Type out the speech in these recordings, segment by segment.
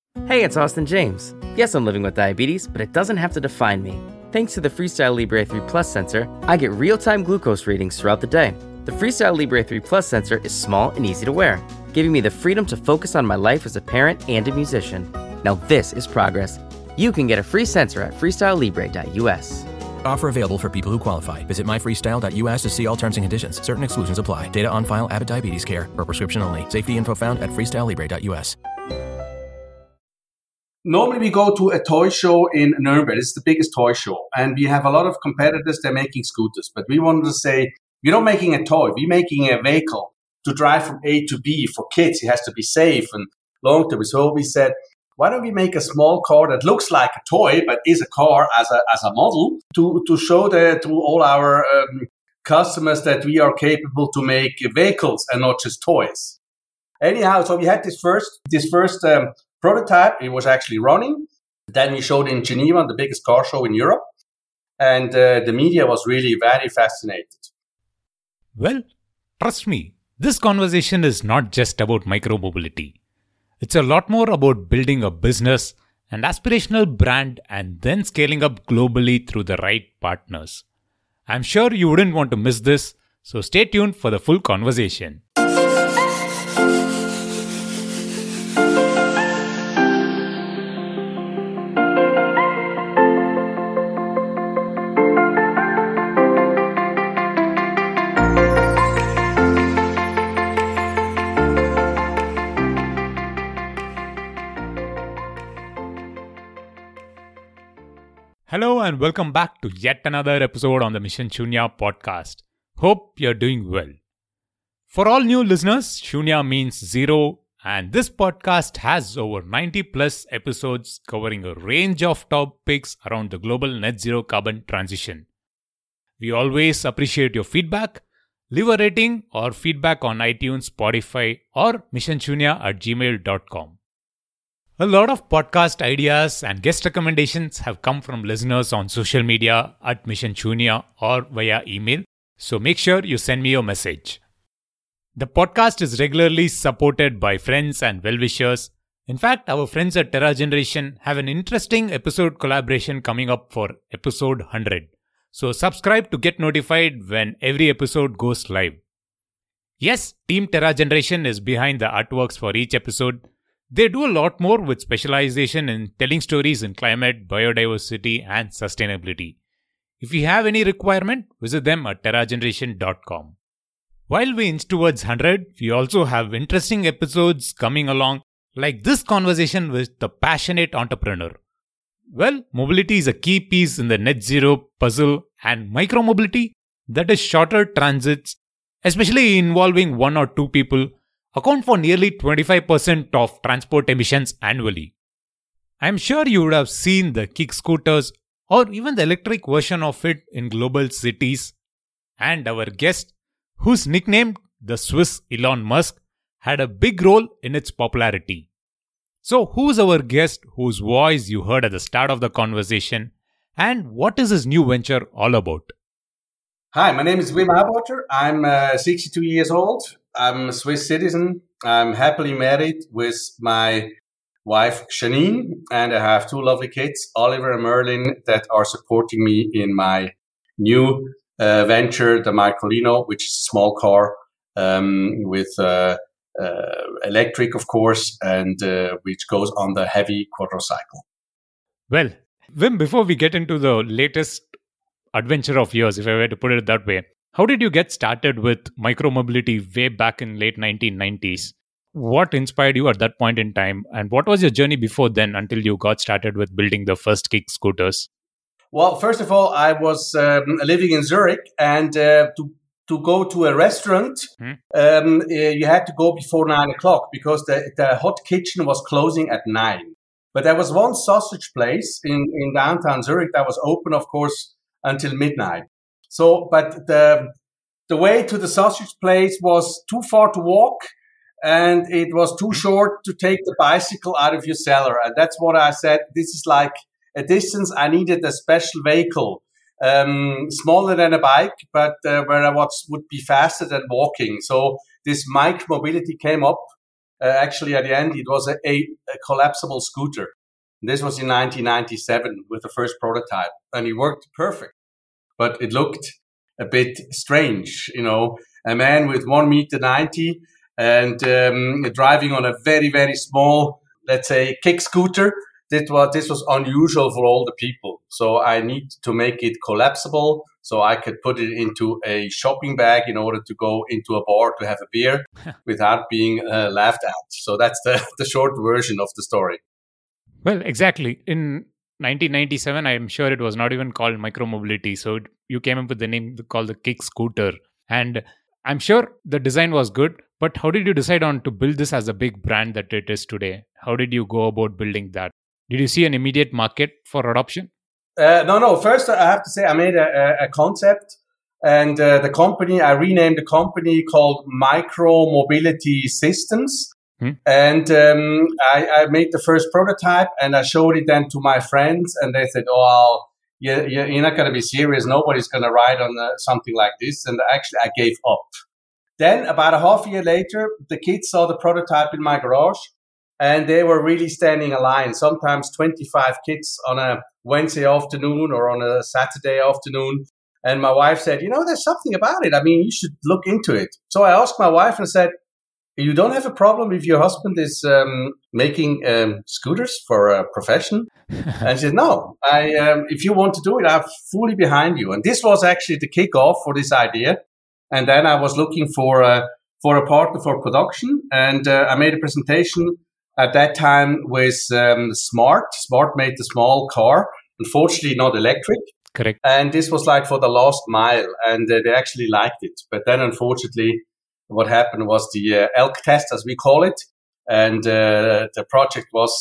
Hey, it's Austin James. Yes, I'm living with diabetes, but it doesn't have to define me. Thanks to the Freestyle Libre 3 Plus sensor, I get real-time glucose readings throughout the day. The Freestyle Libre 3 Plus sensor is small and easy to wear, giving me the freedom to focus on my life as a parent and a musician. Now this is progress. You can get a free sensor at freestylelibre.us. Offer available for people who qualify. Visit myfreestyle.us to see all terms and conditions. Certain exclusions apply. Data on file. Abbott Diabetes Care. For prescription only. Safety info found at freestylelibre.us. Normally we go to a toy show in Nuremberg. It's the biggest toy show. And we have a lot of competitors. They're making scooters. But we wanted to say, we're not making a toy. We're making a vehicle to drive from A to B for kids. It has to be safe and long term. So we said, why don't we make a small car that looks like a toy, but is a car as a model to show to all our customers that we are capable to make vehicles and not just toys. Anyhow, so we had this first prototype. It was actually running. Then we showed in Geneva, the biggest car show in Europe. And the media was really very fascinated. Well, trust me, this conversation is not just about micromobility. It's a lot more about building a business, an aspirational brand, and then scaling up globally through the right partners. I'm sure you wouldn't want to miss this, so stay tuned for the full conversation. Hello and welcome back to yet another episode on the Mission Shunya podcast. Hope you're doing well. For all new listeners, Shunya means zero, and this podcast has over 90 plus episodes covering a range of topics around the global net zero carbon transition. We always appreciate your feedback. Leave a rating or feedback on iTunes, Spotify, or missionshunya@gmail.com. A lot of podcast ideas and guest recommendations have come from listeners on social media at Mission Shunya or via email, so make sure you send me your message. The podcast is regularly supported by friends and well-wishers. In fact, our friends at Terra Generation have an interesting episode collaboration coming up for episode 100. So subscribe to get notified when every episode goes live. Yes, Team Terra Generation is behind the artworks for each episode. They do a lot more with specialization in telling stories in climate, biodiversity, and sustainability. If you have any requirement, visit them at terrageneration.com. While we inch towards 100, we also have interesting episodes coming along, like this conversation with the passionate entrepreneur. Well, mobility is a key piece in the net zero puzzle, and micromobility, that is shorter transits, especially involving one or two people, account for nearly 25% of transport emissions annually. I'm sure you would have seen the kick scooters or even the electric version of it in global cities. And our guest, who's nicknamed the Swiss Elon Musk, had a big role in its popularity. So who's our guest whose voice you heard at the start of the conversation, and what is his new venture all about? Hi, my name is Wim Abbotter. I'm 62 years old. I'm a Swiss citizen. I'm happily married with my wife, Janine, and I have two lovely kids, Oliver and Merlin, that are supporting me in my new venture, the Microlino, which is a small car with electric, of course, and which goes on the heavy quadricycle. Well, Wim, before we get into the latest adventure of yours, if I were to put it that way, how did you get started with micromobility way back in late 1990s? What inspired you at that point in time? And what was your journey before then until you got started with building the first kick scooters? Well, first of all, I was living in Zurich, and to go to a restaurant, you had to go before 9 o'clock because the hot kitchen was closing at 9. But there was one sausage place in downtown Zurich that was open, of course, until midnight. So, but the way to the sausage place was too far to walk, and it was too short to take the bicycle out of your cellar. And that's what I said. This is like a distance. I needed a special vehicle, smaller than a bike, but where I would be faster than walking. So this micromobility came up, Actually, at the end, it was a collapsible scooter. This was in 1997 with the first prototype, and it worked perfect. But it looked a bit strange, a man with 1.90 m and driving on a very, very small, let's say, kick scooter. This was unusual for all the people. So I need to make it collapsible so I could put it into a shopping bag in order to go into a bar to have a beer without being laughed at. So that's the short version of the story. Well, exactly. In 1997, I'm sure it was not even called micromobility. So you came up with the name called the kick scooter. And I'm sure the design was good. But how did you decide on to build this as a big brand that it is today? How did you go about building that? Did you see an immediate market for adoption? No. First, I have to say I made a concept, and I renamed the company called Micro Mobility Systems. And I made the first prototype, and I showed it then to my friends, and they said, "Oh, you're not going to be serious. Nobody's going to ride on something like this." And actually, I gave up. Then, about a half year later, the kids saw the prototype in my garage. And they were really standing in line, sometimes 25 kids on a Wednesday afternoon or on a Saturday afternoon. And my wife said, there's something about it. I mean, you should look into it. So I asked my wife and said, you don't have a problem if your husband is making scooters for a profession? And she said, no, if you want to do it, I'm fully behind you. And this was actually the kickoff for this idea. And then I was looking for a partner for production. And I made a presentation at that time with Smart. Smart made the small car, unfortunately not electric. Correct. And this was like for the last mile, and they actually liked it. But then, unfortunately, what happened was the elk test, as we call it, and the project was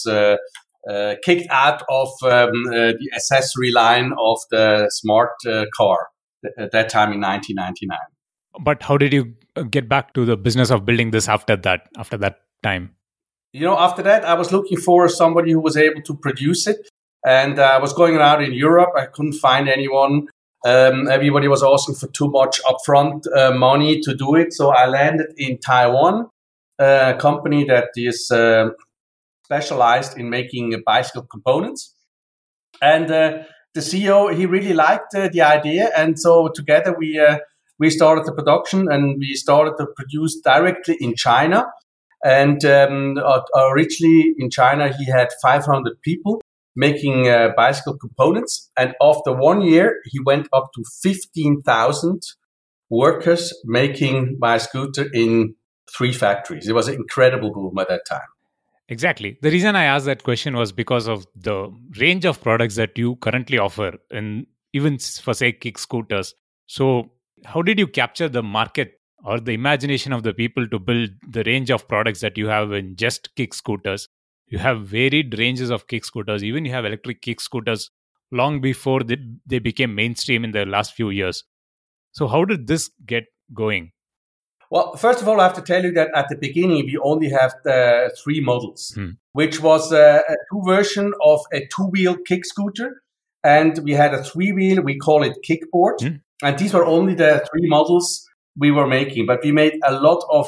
kicked out of the accessory line of the Smart car at that time in 1999. But how did you get back to the business of building this after that time? After that, I was looking for somebody who was able to produce it. And I was going around in Europe. I couldn't find anyone. Everybody was asking for too much upfront money to do it. So I landed in Taiwan, a company that is specialized in making bicycle components. And the CEO, he really liked the idea. And so together we started the production, and we started to produce directly in China. And originally in China, he had 500 people making bicycle components. And after 1 year, he went up to 15,000 workers making my scooter in 3 factories. It was an incredible boom at that time. Exactly. The reason I asked that question was because of the range of products that you currently offer, and even for, say, kick scooters. So how did you capture the market or the imagination of the people to build the range of products that you have in just kick scooters? You have varied ranges of kick scooters. Even you have electric kick scooters long before they became mainstream in the last few years. So how did this get going? Well, first of all, I have to tell you that at the beginning, we only have the 3 models, which was a 2 version of a 2-wheel kick scooter. And we had a 3-wheel, we call it kickboard. And these were only the 3 models we were making. But we made a lot of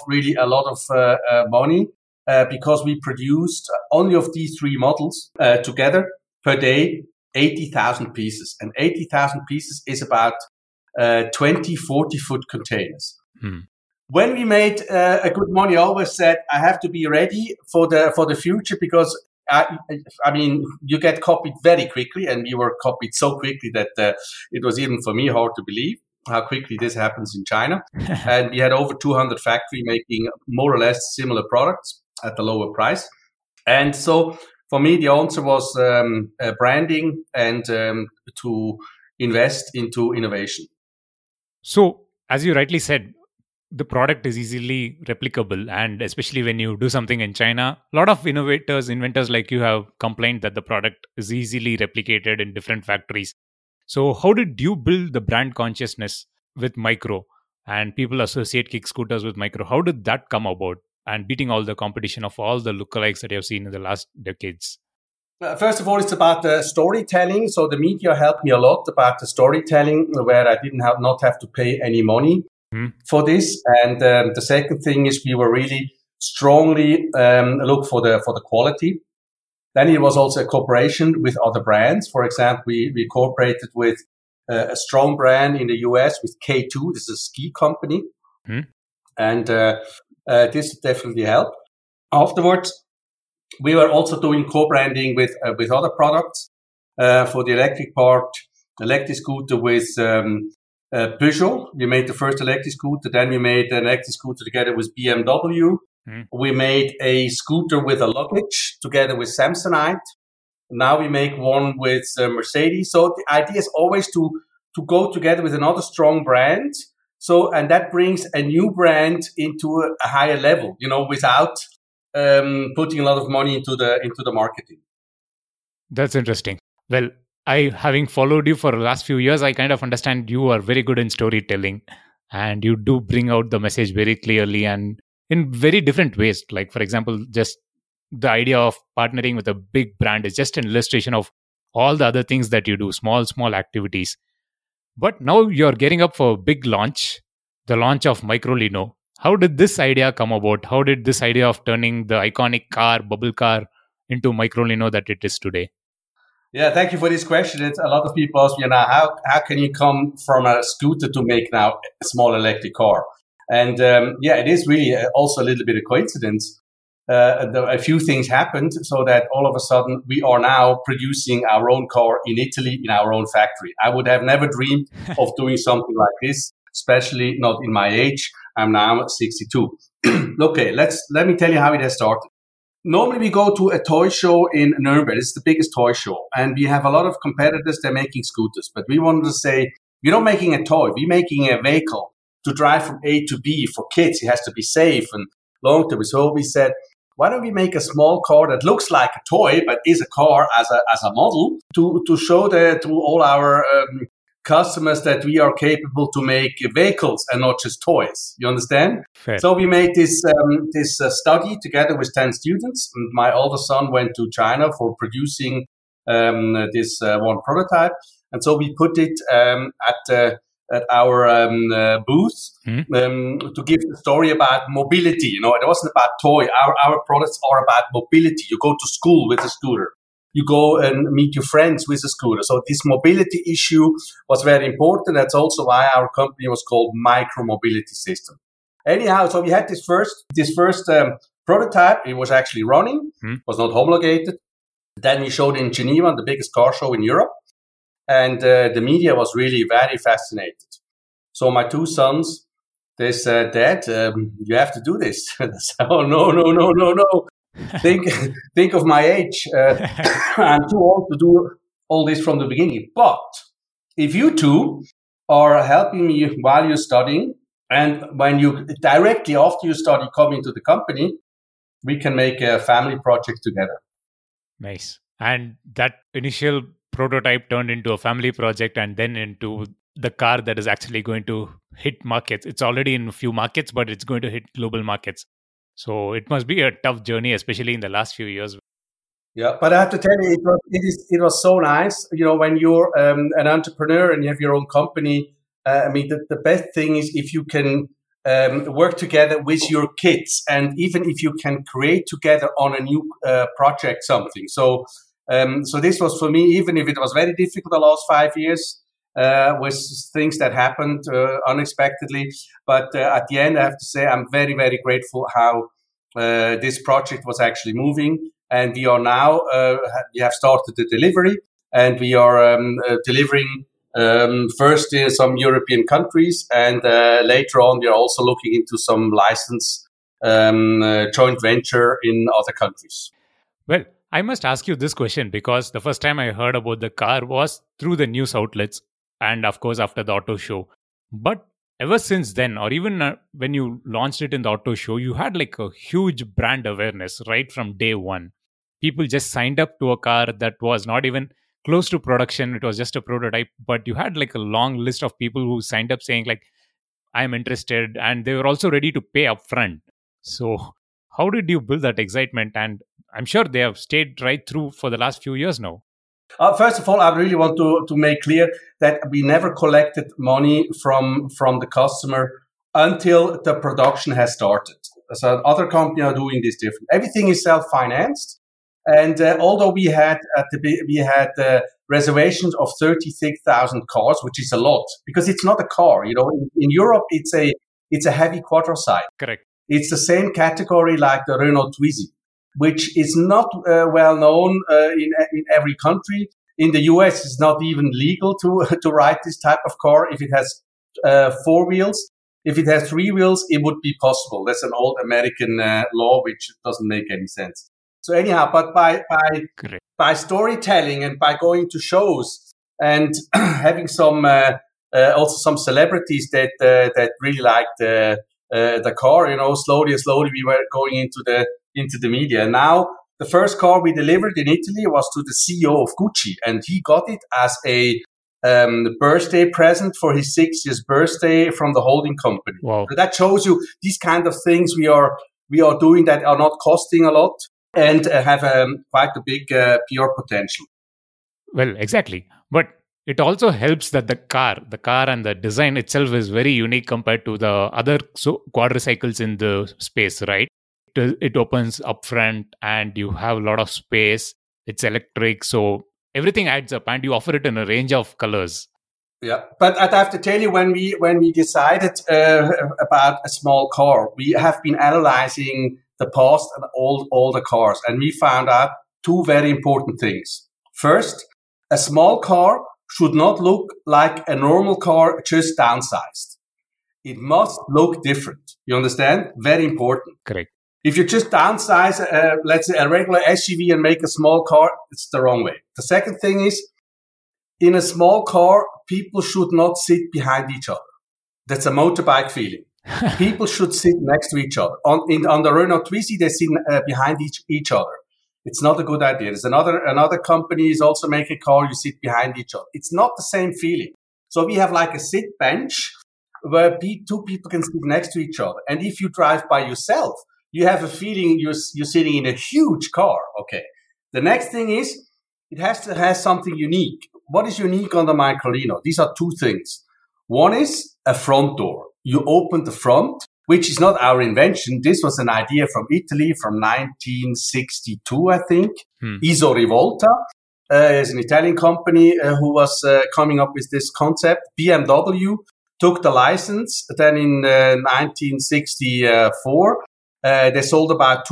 money because we produced only of these 3 models together per day, 80,000 pieces. And 80,000 pieces is about 20, 40-foot containers. When we made a good money, I always said, I have to be ready for the future, because I mean, you get copied very quickly, and we were copied so quickly that it was even for me hard to believe how quickly this happens in China. And we had over 200 factories making more or less similar products at a lower price. And so for me, the answer was branding and to invest into innovation. So, as you rightly said, the product is easily replicable, and especially when you do something in China, a lot of inventors like you have complained that the product is easily replicated in different factories. So how did you build the brand consciousness with Micro, and people associate kick scooters with Micro? How did that come about, and beating all the competition of all the lookalikes that you have seen in the last decades? First of all, it's about the storytelling. So the media helped me a lot about the storytelling, where I didn't not have to pay any money for this. And the second thing is we were really strongly look for the quality. Then it was also a cooperation with other brands. For example, we cooperated with a strong brand in the US with K2. This is a ski company. And this definitely helped. Afterwards, we were also doing co-branding with other products for the electric part, electric scooter with Peugeot. We made the first electric scooter. Then we made an electric scooter together with BMW. We made a scooter with a luggage together with Samsonite. Now we make one with Mercedes. So the idea is always to go together with another strong brand. So, and that brings a new brand into a higher level, without putting a lot of money into the marketing. That's interesting. Well, having followed you for the last few years, I kind of understand you are very good in storytelling, and you do bring out the message very clearly and in very different ways. Like, for example, just the idea of partnering with a big brand is just an illustration of all the other things that you do, small activities. But now you're getting up for a big launch, the launch of Microlino. How did this idea come about? How did this idea of turning the iconic car, bubble car, into Microlino that it is today? Yeah, thank you for this question. It's a lot of people ask me now, how can you come from a scooter to make now a small electric car? And it is really also a little bit of coincidence. A few things happened so that all of a sudden we are now producing our own car in Italy in our own factory. I would have never dreamed of doing something like this, especially not in my age. I'm now 62. Okay, let me tell you how it has started. Normally we go to a toy show in Nuremberg. It's the biggest toy show. And we have a lot of competitors, they're making scooters. But we wanted to say, we're not making a toy, we're making a vehicle to drive from A to B for kids. It has to be safe and long term. So we said, why don't we make a small car that looks like a toy, but is a car as a model to show to all our customers that we are capable to make vehicles and not just toys. You understand? Fair. So we made this study together with 10 students. And my older son went to China for producing this one prototype. And so we put it at our booth to give the story about mobility. It wasn't about toy. Our products are about mobility. You go to school with a scooter. You go and meet your friends with a scooter. So this mobility issue was very important. That's also why our company was called Micro Mobility System. Anyhow, so we had this first prototype. It was actually running, was not homologated. Then we showed in Geneva, the biggest car show in Europe. And the media was really very fascinated. So my two sons, they said, Dad, you have to do this. I said, oh, no. Think of my age. I'm too old to do all this from the beginning. But if you two are helping me while you're studying, and when you directly after you study come into the company, we can make a family project together. Nice. And that initial prototype turned into a family project and then into the car that is actually going to hit markets. It's already in a few markets, but it's going to hit global markets. So it must be a tough journey, especially in the last few years. Yeah, but I have to tell you, it was so nice. When you're an entrepreneur and you have your own company, the best thing is if you can work together with your kids, and even if you can create together on a new project something. So this was for me, even if it was very difficult the last 5 years, with things that happened unexpectedly. But at the end, I have to say I'm very, very grateful how this project was actually moving. And we are now, we have started the delivery, and we are delivering first in some European countries, and later on we are also looking into some license joint venture in other countries. Well, I must ask you this question because the first time I heard about the car was through the news outlets and of course after the auto show. But ever since then, or even when you launched it in the auto show, you had like a huge brand awareness right from day one. People just signed up to a car that was not even close to production. It was just a prototype, but you had like a long list of people who signed up saying like, I'm interested, and they were also ready to pay upfront. So how did you build that excitement? And I'm sure they have stayed right through for the last few years now. First of all, I really want to make clear that we never collected money from the customer until the production has started. So other companies are doing this different. Everything is self-financed. And although we had reservations of 36,000 cars, which is a lot, because it's not a car. In Europe, it's a heavy quadricycle. Correct. It's the same category like the Renault Twizy, which is not well known in every country. In the US, it's not even legal to ride this type of car if it has 4 wheels. If it has 3 wheels, it would be possible. That's an old American law, which doesn't make any sense. So anyhow, but by storytelling and by going to shows and having some also some celebrities that really liked the car, slowly and slowly we were going into the media. And now the first car we delivered in Italy was to the CEO of Gucci, and he got it as a birthday present for his 60th birthday from the holding company. Wow. So that shows you these kind of things we are doing that are not costing a lot and have quite a big PR potential. Well, exactly. But it also helps that the car and the design itself is very unique compared to the other quadricycles in the space, right? It opens up front and you have a lot of space. It's electric, so everything adds up, and you offer it in a range of colors. Yeah, but I have to tell you, when we decided about a small car, we have been analyzing the past and all the cars, and we found out 2 very important things. First, a small car should not look like a normal car, just downsized. It must look different. You understand? Very important. Correct. If you just downsize, let's say, a regular SUV and make a small car, it's the wrong way. The second thing is, in a small car, people should not sit behind each other. That's a motorbike feeling. People should sit next to each other. On the Renault Twizy, they sit behind each other. It's not a good idea. There's another company is also making a car, you sit behind each other. It's not the same feeling. So we have like a sit bench where 2 people can sit next to each other. And if you drive by yourself, you have a feeling you're sitting in a huge car. Okay. The next thing is, it has to have something unique. What is unique on the Microlino? These are 2 things. One is a front door. You open the front, which is not our invention. This was an idea from Italy from 1962, I think. Iso Rivolta is an Italian company who was coming up with this concept. BMW took the license. Then in 1964, they sold about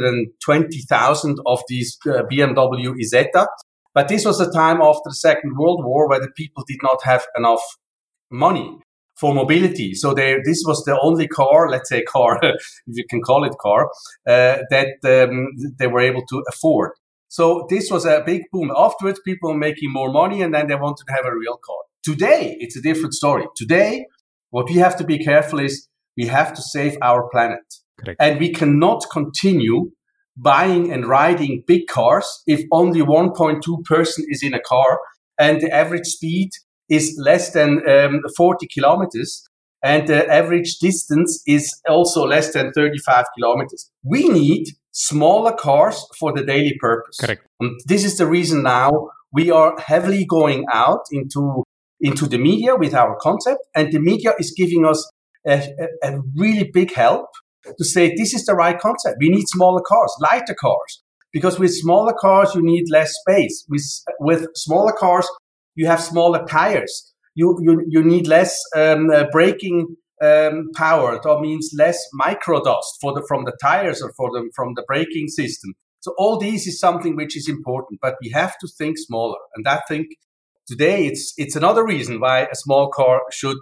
220,000 of these BMW Isetta. But this was a time after the Second World War where the people did not have enough money for mobility. So this was the only car, let's say car, if you can call it car, that they were able to afford. So this was a big boom. Afterwards, people were making more money, and then they wanted to have a real car. Today, it's a different story. Today, what we have to be careful is we have to save our planet. Correct. And we cannot continue buying and riding big cars if only 1.2 person is in a car and the average speed is less than 40 kilometers and the average distance is also less than 35 kilometers. We need smaller cars for the daily purpose. Correct. And this is the reason now we are heavily going out into the media with our concept, and the media is giving us a really big help to say this is the right concept. We need smaller cars, lighter cars, because with smaller cars you need less space. With smaller cars you have smaller tires. You need less braking power. That means less micro dust from the tires or from the braking system. So all these is something which is important, but we have to think smaller. And I think today it's another reason why a small car should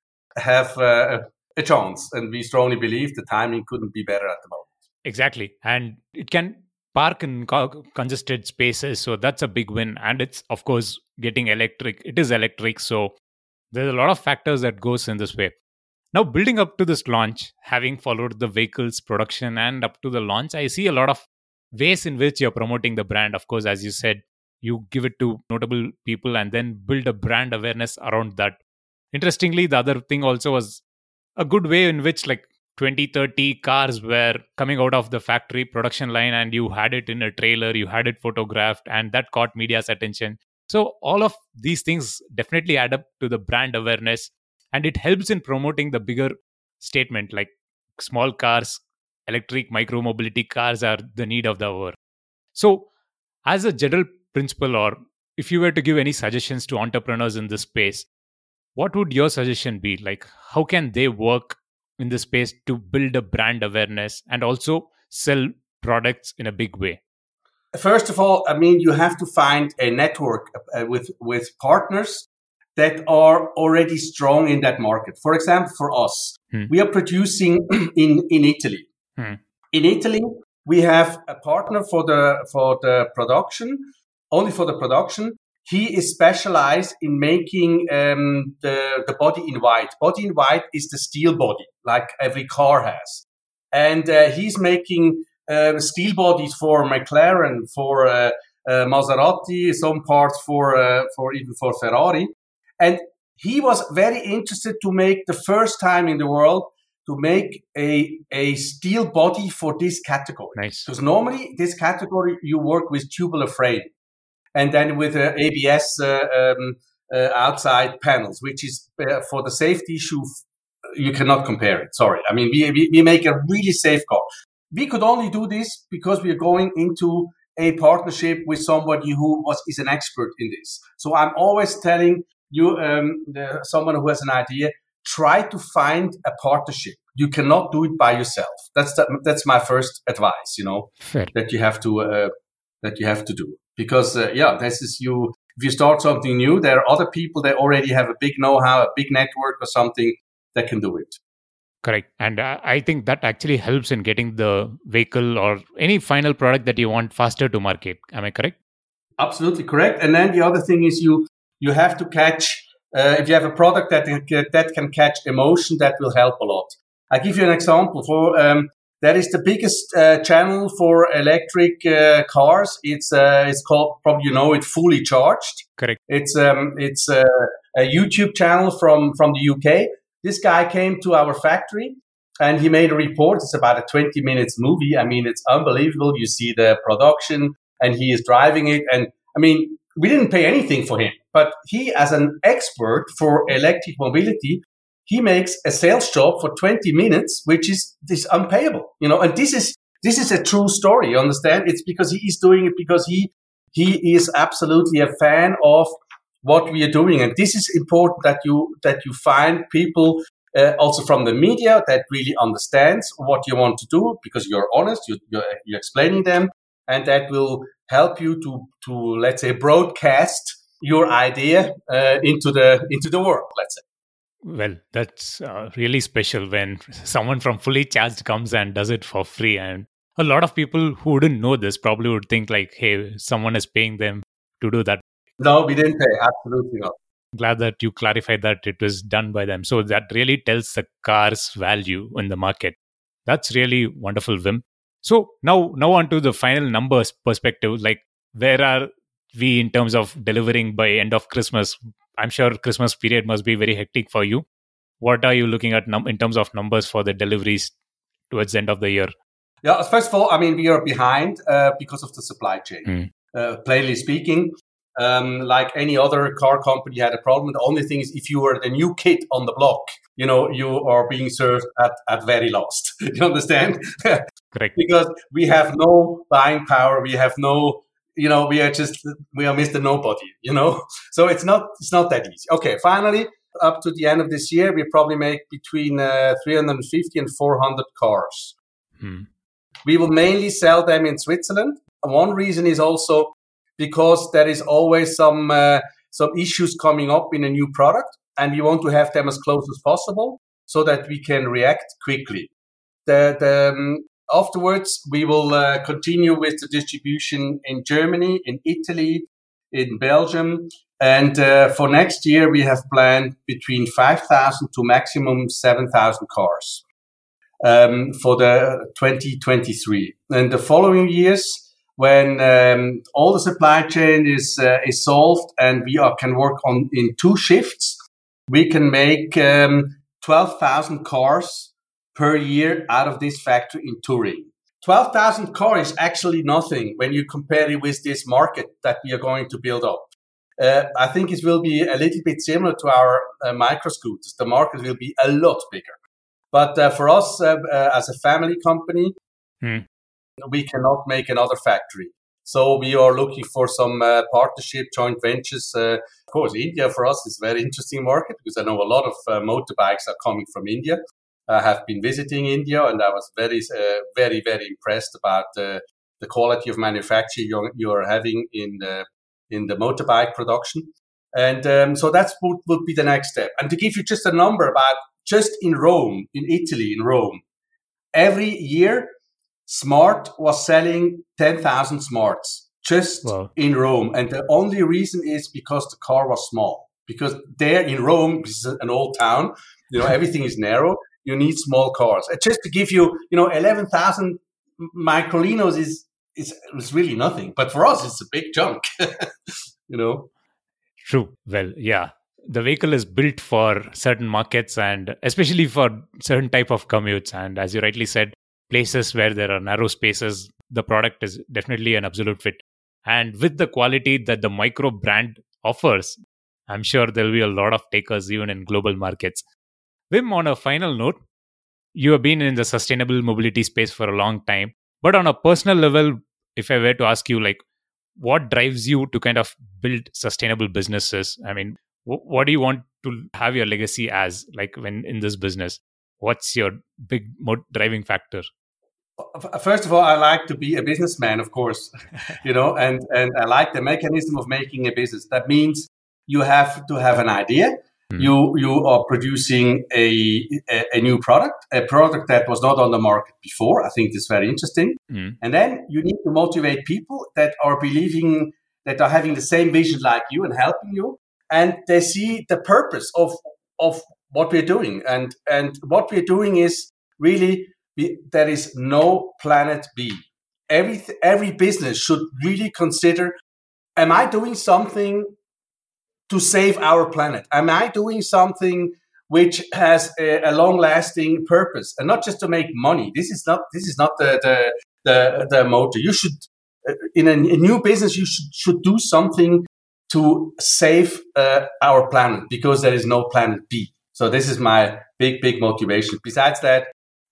have a chance. And we strongly believe the timing couldn't be better at the moment. Exactly. And it can park in congested spaces. So that's a big win. And it's, of course, getting electric. It is electric. So there's a lot of factors that goes in this way. Now, building up to this launch, having followed the vehicle's production and up to the launch, I see a lot of ways in which you're promoting the brand. Of course, as you said, you give it to notable people and then build a brand awareness around that. Interestingly, the other thing also was a good way in which like 20, 30 cars were coming out of the factory production line and you had it in a trailer, you had it photographed, and that caught media's attention. So all of these things definitely add up to the brand awareness, and it helps in promoting the bigger statement like small cars electric micromobility cars are the need of the hour. So, as a general principle, or if you were to give any suggestions to entrepreneurs in this space, what would your suggestion be? Like, how can they work in this space to build a brand awareness and also sell products in a big way? First of all, I mean, you have to find a network with partners that are already strong in that market. For example, for us, we are producing in Italy. In Italy, we have a partner for the production, only for the production. He is specialized in making the body in white. Body in white is the steel body, like every car has. And he's making steel bodies for McLaren, for Maserati, some parts for even for Ferrari. And he was very interested to make the first time in the world to make a steel body for this category. Nice. Because normally this category you work with tubular frame. And then with ABS outside panels, which is for the safety issue, you cannot compare it. Sorry. I mean, we make a really safe car. We could only do this because we are going into a partnership with somebody who is an expert in this. So I'm always telling you, someone who has an idea, try to find a partnership. You cannot do it by yourself. That's my first advice. Fair. That you have to do. Because, this is you. If you start something new, there are other people that already have a big know-how, a big network or something that can do it. Correct. And I think that actually helps in getting the vehicle or any final product that you want faster to market. Am I correct? Absolutely correct. And then the other thing is you have to catch, if you have a product that can catch emotion, that will help a lot. I'll give you an example. That is the biggest channel for electric cars. It's called, probably it, Fully Charged. Correct. It's a YouTube channel from the UK. This guy came to our factory and he made a report. It's about a 20 minutes movie. I mean, it's unbelievable. You see the production and he is driving it. And I mean, we didn't pay anything for him, but he, as an expert for electric mobility, he makes a sales job for 20 minutes, which is unpayable, and this is a true story. You understand? It's because he is doing it because he is absolutely a fan of what we are doing. And this is important that you find people also from the media that really understands what you want to do, because you're honest, you're explaining them, and that will help you to let's say broadcast your idea into the world, let's say. Well, that's really special when someone from Fully Charged comes and does it for free. And a lot of people who wouldn't know this probably would think like, hey, someone is paying them to do that. No, we didn't pay. Absolutely not. Glad that you clarified that it was done by them. So that really tells the car's value in the market. That's really wonderful, Wim. So now on to the final numbers perspective. Like, where are we in terms of delivering by end of Christmas? I'm sure Christmas period must be very hectic for you. What are you looking at in terms of numbers for the deliveries towards the end of the year? Yeah, first of all, I mean, we are behind because of the supply chain. Plainly speaking, like any other car company had a problem. The only thing is, if you are the new kid on the block, you are being served at very last. You understand? Correct. Because we have no buying power. We have no... we are Mr. Nobody, So it's not that easy. Okay, finally, up to the end of this year, we probably make between 350 and 400 cars. We will mainly sell them in Switzerland. One reason is also because there is always some issues coming up in a new product, and we want to have them as close as possible so that we can react quickly. Afterwards, we will continue with the distribution in Germany, in Italy, in Belgium. And for next year, we have planned between 5,000 to maximum 7,000 cars for the 2023. And the following years, when all the supply chain is solved and we can work in 2 shifts, we can make 12,000 cars per year out of this factory in Turin. 12,000 cars is actually nothing when you compare it with this market that we are going to build up. I think it will be a little bit similar to our micro scooters. The market will be a lot bigger. But for us, as a family company, we cannot make another factory. So we are looking for some partnership, joint ventures. Of course, India for us is a very interesting market because I know a lot of motorbikes are coming from India. I have been visiting India and I was very, very impressed about the quality of manufacturing you're having in the motorbike production. And so that would be the next step. And to give you just a number about just in Rome, in Italy, in Rome, every year, Smart was selling 10,000 Smarts just in Rome. And the only reason is because the car was small. Because there in Rome, this is an old town, everything is narrow. You need small cars. And just to give you, 11,000 Microlinos is really nothing. But for us, it's a big chunk, True. Well, yeah. The vehicle is built for certain markets and especially for certain type of commutes. And as you rightly said, places where there are narrow spaces, the product is definitely an absolute fit. And with the quality that the Micro brand offers, I'm sure there'll be a lot of takers even in global markets. Wim, on a final note, you have been in the sustainable mobility space for a long time. But on a personal level, if I were to ask you, what drives you to kind of build sustainable businesses? I mean, what do you want to have your legacy as, when in this business? What's your big driving factor? First of all, I like to be a businessman, of course, and I like the mechanism of making a business. That means you have to have an idea. You are producing a new product, a product that was not on the market before. I think that's very interesting. And then you need to motivate people that are believing, that are having the same vision like you and helping you. And they see the purpose of what we're doing. And what we're doing is really, there is no planet B. Every business should really consider, am I doing something to save our planet? Am I doing something which has a long-lasting purpose and not just to make money? This is not the motto. You should, in a new business, you should do something to save our planet because there is no planet B. So this is my big motivation. Besides that,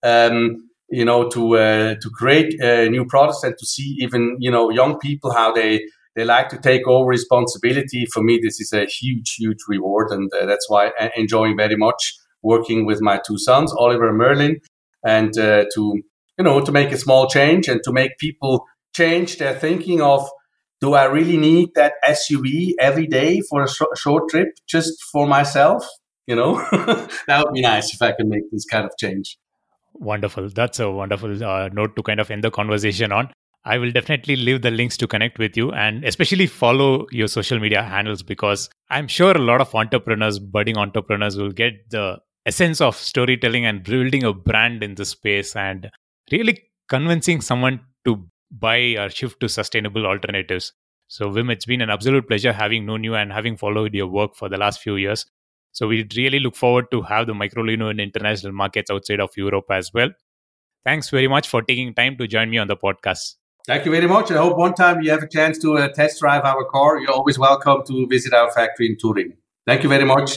to create new products and to see even, young people, how they like to take over responsibility. For me, this is a huge reward. And that's why I'm enjoying very much working with my two sons, Oliver and Merlin, and to make a small change and to make people change their thinking of, do I really need that SUV every day for a short trip just for myself? That would be nice if I can make this kind of change. Wonderful. That's a wonderful note to kind of end the conversation on. I will definitely leave the links to connect with you and especially follow your social media handles, because I'm sure a lot of budding entrepreneurs will get the essence of storytelling and building a brand in this space and really convincing someone to buy or shift to sustainable alternatives. So Wim, it's been an absolute pleasure having known you and having followed your work for the last few years. So we really look forward to have the Microlino in international markets outside of Europe as well. Thanks very much for taking time to join me on the podcast. Thank you very much. I hope one time you have a chance to test drive our car. You're always welcome to visit our factory in Turin. Thank you very much.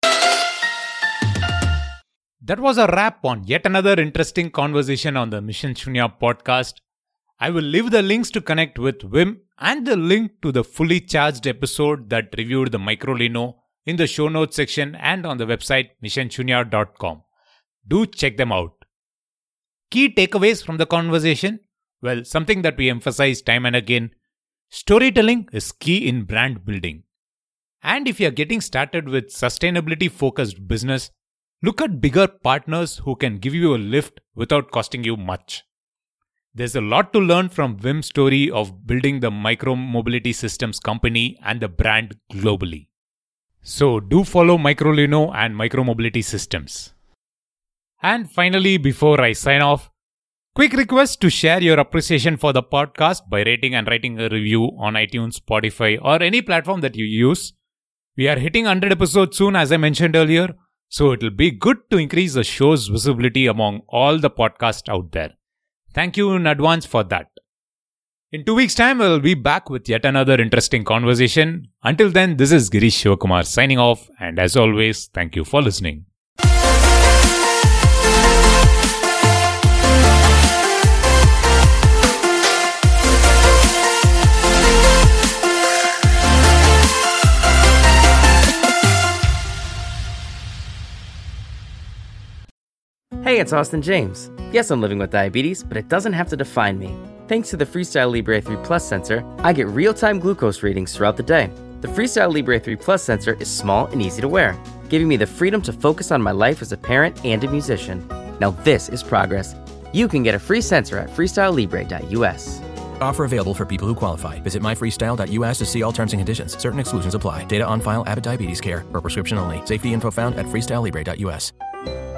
That was a wrap on yet another interesting conversation on the Mission Shunya podcast. I will leave the links to connect with Wim and the link to the fully charged episode that reviewed the Microlino in the show notes section and on the website missionshunya.com. Do check them out. Key takeaways from the conversation? Well, something that we emphasize time and again, storytelling is key in brand building. And if you're getting started with sustainability-focused business, look at bigger partners who can give you a lift without costing you much. There's a lot to learn from Wim's story of building the micro-mobility systems company and the brand globally. So do follow Microlino and Micro-Mobility Systems. And finally, before I sign off, quick request to share your appreciation for the podcast by rating and writing a review on iTunes, Spotify, or any platform that you use. We are hitting 100 episodes soon, as I mentioned earlier, so it will be good to increase the show's visibility among all the podcasts out there. Thank you in advance for that. In 2 weeks' time, we'll be back with yet another interesting conversation. Until then, this is Girish Shivakumar signing off, and as always, thank you for listening. Hey, it's Austin James. Yes, I'm living with diabetes, but it doesn't have to define me. Thanks to the Freestyle Libre 3 Plus sensor, I get real-time glucose readings throughout the day. The Freestyle Libre 3 Plus sensor is small and easy to wear, giving me the freedom to focus on my life as a parent and a musician. Now this is progress. You can get a free sensor at freestylelibre.us. Offer available for people who qualify. Visit myfreestyle.us to see all terms and conditions. Certain exclusions apply. Data on file, Abbott Diabetes Care, per prescription only. Safety info found at freestylelibre.us.